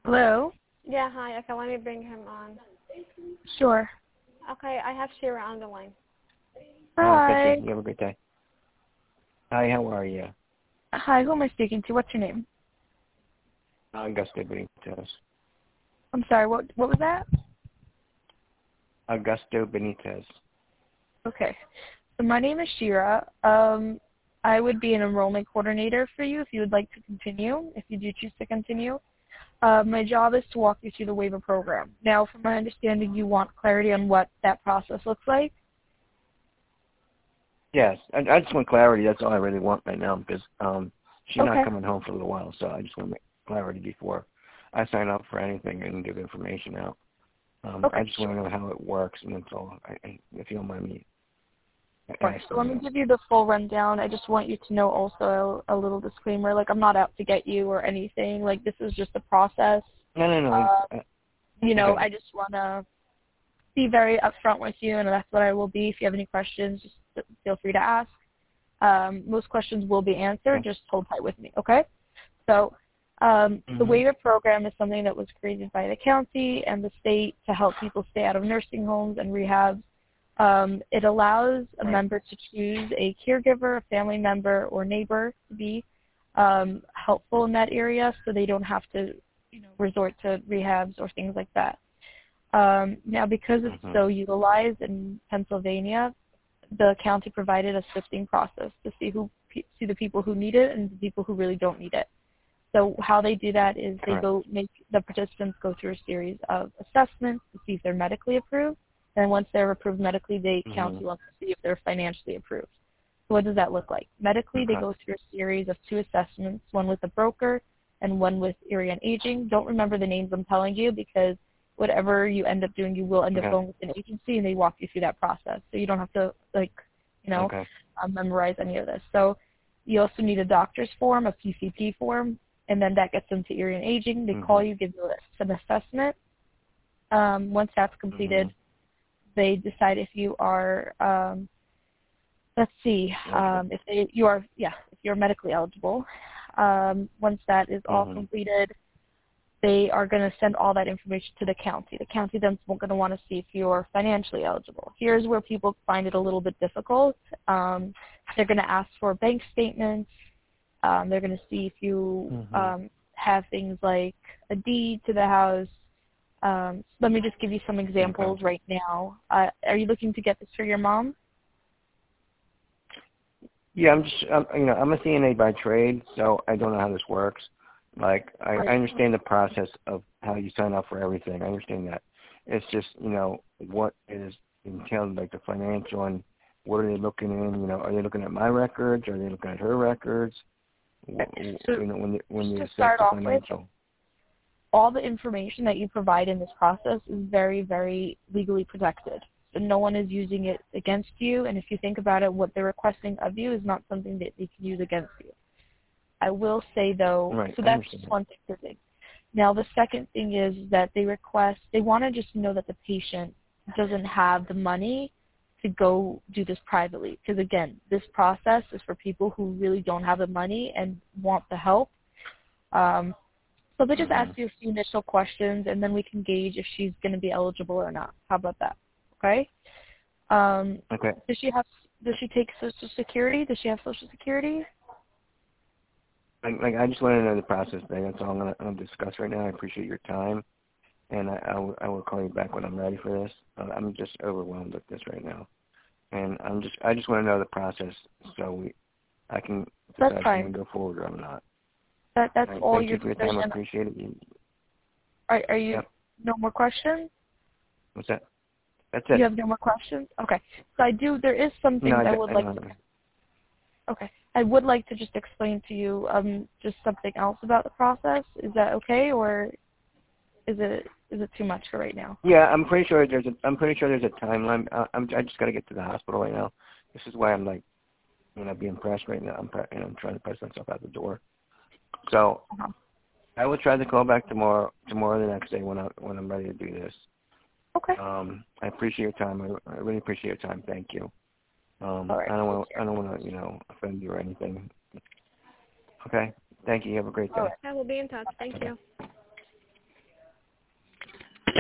Hello? Yeah, hi. Okay, let me bring him on. Sure. Okay, I have Shira on the line. Hi. Thank you. You have a great day. Hi, how are you? Hi, who am I speaking to? What's your name? Augusto Benitez. I'm sorry, what was that? Augusto Benitez. Okay. So my name is Shira. I would be an enrollment coordinator for you if you would like to continue, if you do choose to continue. My job is to walk you through the waiver program. Now, from my understanding, you want clarity on what that process looks like? Yes, I just want clarity. That's all I really want right now because she's Okay. not coming home for a little while, so I just want to make clarity before I sign up for anything and give information out. Okay. I just want to know how it works, and that's all. If you don't mind me Right. So let me asking. give you the full rundown. I just want you to know also a little disclaimer. Like, I'm not out to get you or anything. Like, this is just a process. No. I just want to be very upfront with you, and that's what I will be. If you have any questions, just feel free to ask. Most questions will be answered. Just hold tight with me, okay? So the waiver program is something that was created by the county and the state to help people stay out of nursing homes and rehabs. It allows a member to choose a caregiver, a family member, or neighbor to be helpful in that area so they don't have to resort to rehabs or things like that. Now, because it's so utilized in Pennsylvania, the county provided a sifting process to see the people who need it and the people who really don't need it. So how they do that is they make the participants go through a series of assessments to see if they're medically approved. And once they're approved medically, the county wants to see if they're financially approved. So what does that look like? Medically, they go through a series of 2 assessments, one with a broker and one with Erie on Aging. Don't remember the names I'm telling you because whatever you end up doing, you will end up going with an agency, and they walk you through that process. So you don't have to, memorize any of this. So you also need a doctor's form, a PCP form, and then that gets them to Erie and Aging. They call you, give you an assessment. Once that's completed, they decide if you are, if you're medically eligible. Once that is all completed, they are going to send all that information to the county. The county then is going to want to see if you're financially eligible. Here's where people find it a little bit difficult. They're going to ask for bank statements. They're going to see if you have things like a deed to the house. Let me just give you some examples right now. Are you looking to get this for your mom? Yeah, I'm a CNA by trade, so I don't know how this works. Like, I understand the process of how you sign up for everything. I understand that. It's just, what is entailed, like the financial, and what are they looking in? Are they looking at my records? Are they looking at her records? When you assess the financial. All the information that you provide in this process is very, very legally protected. So no one is using it against you, and if you think about it, what they're requesting of you is not something that they can use against you. I will say, though, so that's just one thing to think. Now, the second thing is that they want to just know that the patient doesn't have the money to go do this privately. Because, again, this process is for people who really don't have the money and want the help. So they just ask you a few initial questions, and then we can gauge if she's going to be eligible or not. How about that? Okay? Does she take Social Security? Does she have Social Security? I just want to know the process thing. That's all I'm going to discuss right now. I appreciate your time, and I will call you back when I'm ready for this. I'm just overwhelmed with this right now, and I just want to know the process so I can decide if I'm going to go forward or I'm not. That's all your decision. Thank you for your time. I appreciate it. Are you no more questions? What's that? That's it. You have no more questions? Okay. So there is something I would like to. Okay. I would like to just explain to you just something else about the process. Is that okay, or is it too much for right now? Yeah, I'm pretty sure there's a timeline. I just got to get to the hospital right now. This is why I'm being pressed right now. I'm trying to press myself out the door. So I will try to call back tomorrow the next day when I'm ready to do this. Okay. I appreciate your time. I really appreciate your time. Thank you. All right. I don't want to offend you or anything. Okay. Thank you. You have a great day. All right. I will be in touch. Thank you.